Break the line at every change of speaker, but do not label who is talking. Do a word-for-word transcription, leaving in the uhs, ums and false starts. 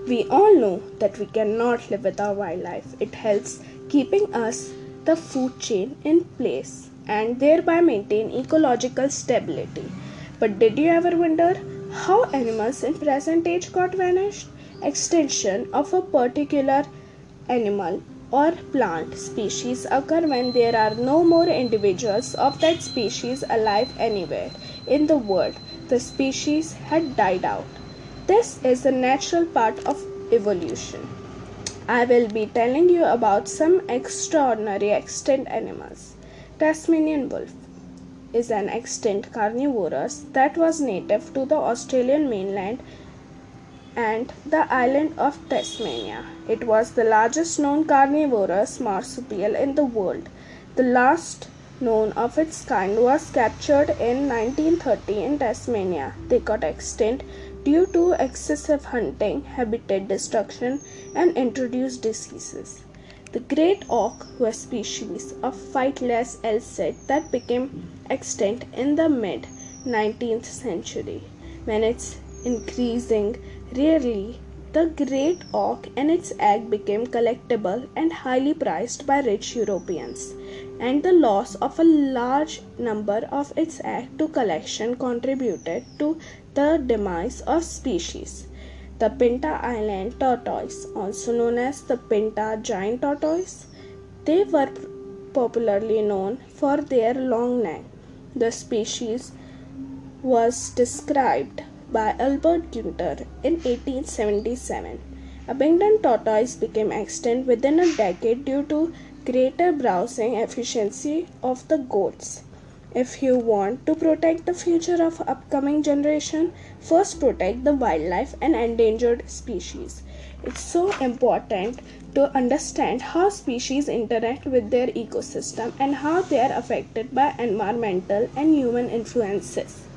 We all know that we cannot live without wildlife. It helps keeping us the food chain in place and thereby maintain ecological stability. But did you ever wonder how animals in present age got vanished? Extinction of a particular animal or plant species occur when there are no more individuals of that species alive anywhere in the world. The species had died out. This is a natural part of evolution. I will be telling you about some extraordinary extinct animals. Tasmanian wolf is an extinct carnivorous that was native to the Australian mainland and the island of Tasmania. It was the largest known carnivorous marsupial in the world. The last known of its kind was captured in nineteen thirty in Tasmania. They got extinct due to excessive hunting, habitat destruction, and introduced diseases. The great auk was a species of flightless elcid that became extinct in the mid nineteenth century. When its increasing rarely, the great auk and its egg became collectible and highly prized by rich Europeans, and the loss of a large number of its egg to collection contributed to the demise of species. The Pinta Island tortoise, also known as the Pinta giant tortoise, they were popularly known for their long neck. The species was described by Albert Günther in eighteen seventy-seven. Abingdon tortoise became extinct within a decade due to greater browsing efficiency of the goats. If you want to protect the future of upcoming generation, first protect the wildlife and endangered species. It's so important to understand how species interact with their ecosystem and how they are affected by environmental and human influences.